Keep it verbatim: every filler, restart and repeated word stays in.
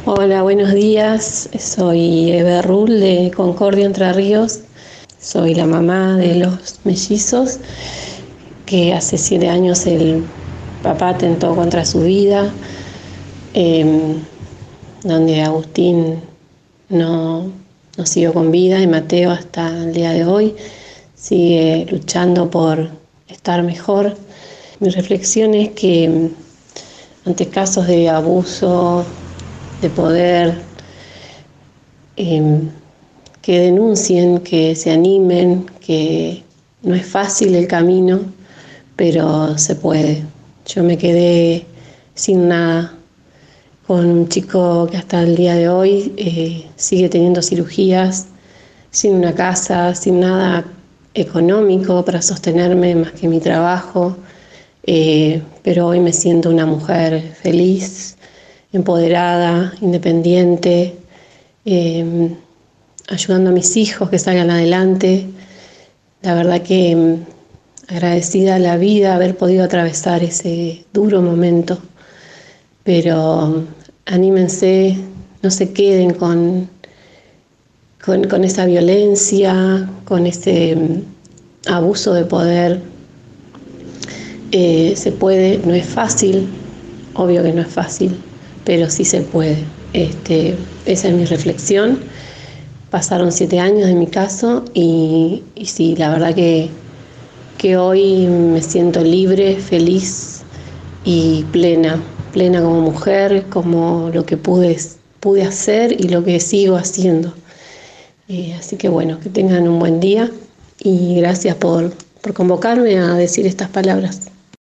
Hola, buenos días. Soy Eve Rull de Concordia, Entre Ríos. Soy la mamá de los mellizos, que hace siete años el papá atentó contra su vida, eh, donde Agustín no, no siguió con vida y Mateo hasta el día de hoy sigue luchando por estar mejor. Mi reflexión es que ante casos de abuso de poder, eh, que denuncien, que se animen, que no es fácil el camino, pero se puede. Yo me quedé sin nada, con un chico que hasta el día de hoy eh, sigue teniendo cirugías, sin una casa, sin nada económico para sostenerme más que mi trabajo, eh, pero hoy me siento una mujer feliz, empoderada, independiente, eh, ayudando a mis hijos que salgan adelante. La verdad que mm, agradecida a la vida haber podido atravesar ese duro momento, pero mm, anímense, no se queden con, con, con esa violencia, con ese mm, abuso de poder. Eh, se puede, no es fácil, obvio que no es fácil, pero sí se puede. Este, esa es mi reflexión. Pasaron siete años en mi caso y, y sí, la verdad que, que hoy me siento libre, feliz y plena, plena como mujer, como lo que pude, pude hacer y lo que sigo haciendo. Eh, así que bueno, que tengan un buen día y gracias por, por convocarme a decir estas palabras.